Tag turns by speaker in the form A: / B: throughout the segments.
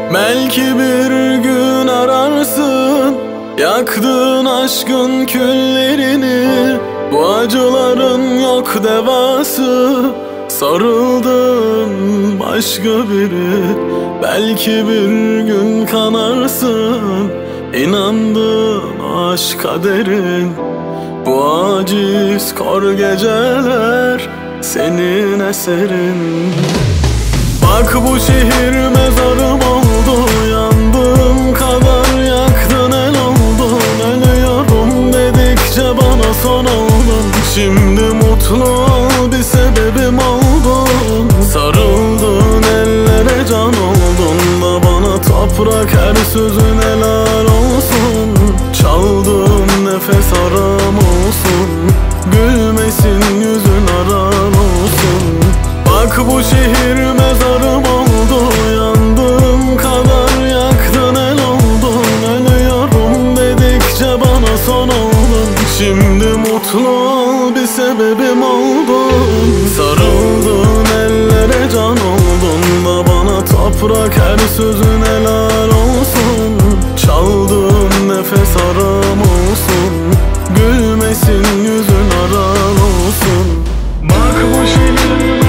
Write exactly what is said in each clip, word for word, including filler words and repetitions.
A: Belki bir gün ararsın yaktığın aşkın küllerini. Bu acıların yok devası, sarıldın başka biri. Belki bir gün kanarsın, inandın aşk kaderin. Bu aciz kor geceler senin eserin. Bak bu şehir mezarım oldu, yandığım kadar yaktın el oldun. Ölüyorum dedikçe bana son oldun. Şimdi mutlu ol bir sebebim oldun. Sarıldın ellere can oldun da bana toprak her sözün helal olsun. Çaldığın nefes aram olsun, gülmesin yüzün aran olsun. Bak bu şehir mezarım oldu, yandığım kadar yaktın el oldun. Ölüyorum dedikçe bana son oldun. Şimdi mutlu ol bir sebebim oldun. Sarıldın ellere can oldun da bana toprak her sözün helal olsun. Çaldığın nefes aram olsun, gülmesin yüzün aran olsun. Bak bu şehir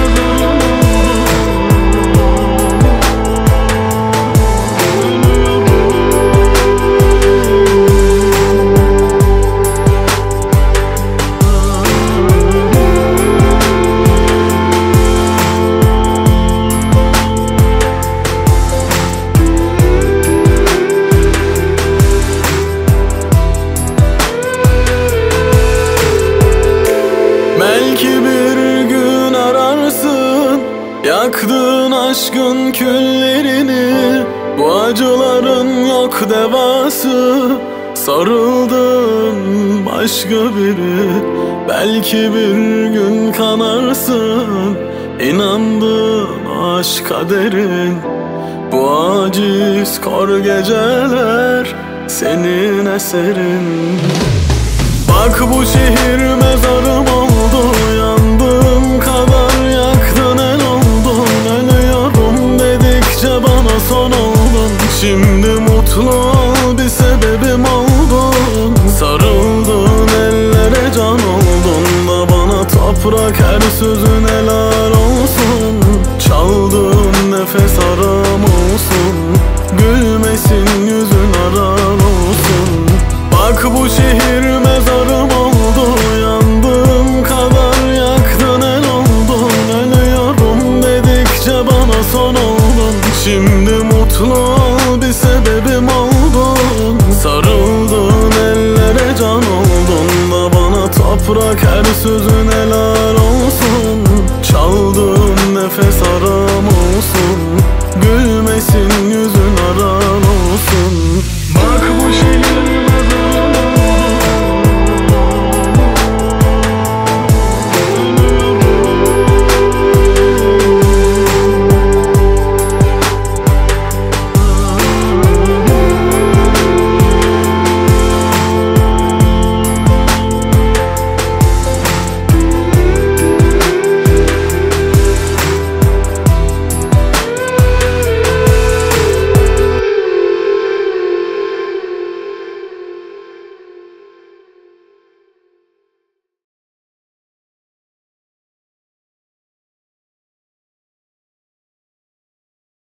A: belki bir gün ararsın yaktığın aşkın küllerini. Bu acıların yok devası, sarıldın başka biri. Belki bir gün kanarsın, inandın aşk kaderin. Bu aciz kor geceler senin eserin. Bak bu şehir mezarım oldu, yandığım kadar yaktın el oldun. Ölüyorum dedikçe bana son oldun. Şimdi mutlu ol bir sebebim oldun. Sarıldın ellere can oldun da bana toprak her sözün helal olsun. Çaldığın nefes aram olsun, gülmesin yüzün aran olsun. Bak bu şehir mezarım oldu, yandığım kadar yaktın el oldun. Ölüyorum dedikçe bana son oldun. Şimdi mutlu ol bir sebebim oldun. Sarıldın ellere can oldun da bana toprak her sözün helal olsun. Çaldığın nefes aram olsun, gülmesin yüzün